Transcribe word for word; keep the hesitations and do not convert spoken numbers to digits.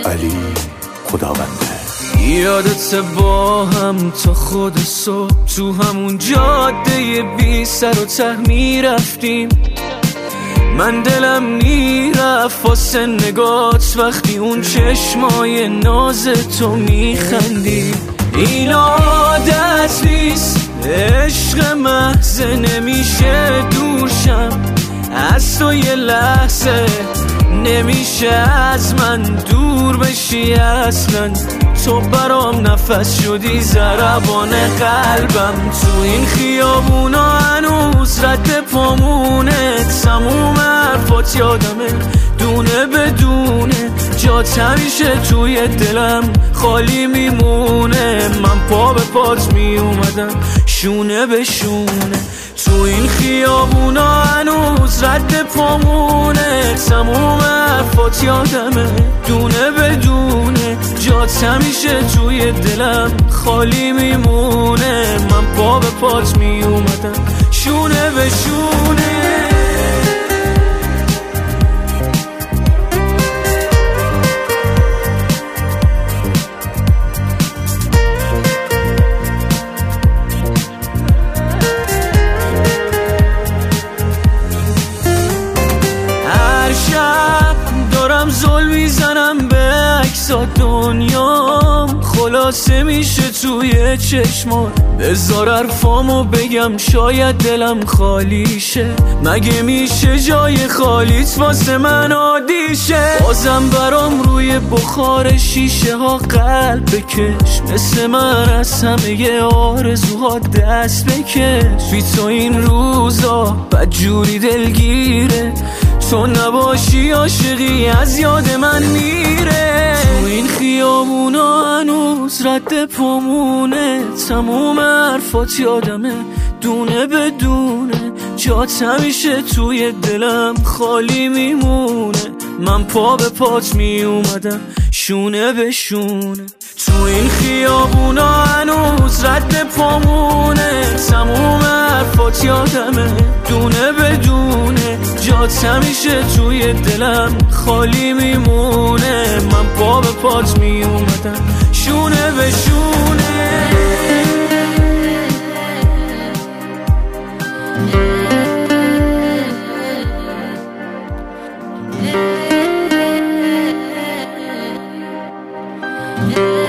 علی خداونده. یادت با هم تا خود صبح تو همون جاده بی سر و ته میرفتیم. من دلم میرفت واسه نگات وقتی اون چشمای ناز تو میخندی. این عادت نیست، عشق محض نمیشه دورشم از تو یه لحظه، نمیشه از من دور بشی اصلا. تو برام نفس شدی ضربان قلبم، تو این خیابونا هنوز رد پامونه. تموم حرفات یادمه دونه بدونه، جات همیشه توی دلم خالی میمونه. من پا به پات میومدم شونه به شونه، تو این خیابونا هنوز رد پامونه. تموم حرفات یادمه دونه بدونه، جات همیشه توی دلم خالی میمونه. من پا به پات میومدم شونه به شونه. دارم زل میزنم به عکسات دنیام، خلاصه میشه توی چشمات. بذار حرفامو بگم شاید دلم خالی شه، مگه میشه جای خالیت واسه من عادی شه؟ بازم برام روی بخار شیشه ها قلب بکش، مثل من از همه آرزوها دست بکش. بی تو این روزا بدجوری دلگیره، تو نباشی عاشقی از یاد من میره. تو این خیابونا هنوز رد پامونه، تموم حرفات یادمه دونه بدونه، جات همیشه توی دلم خالی میمونه. من پا به پات میومدم شونه به شونه، تو این خیابونا هنوز رد پامونه. تموم حرفات یادمه دونه بدونه، جات همیشه توی دلم خالی میمونه. من پا به پات میومدم شونه به شونه. Yeah.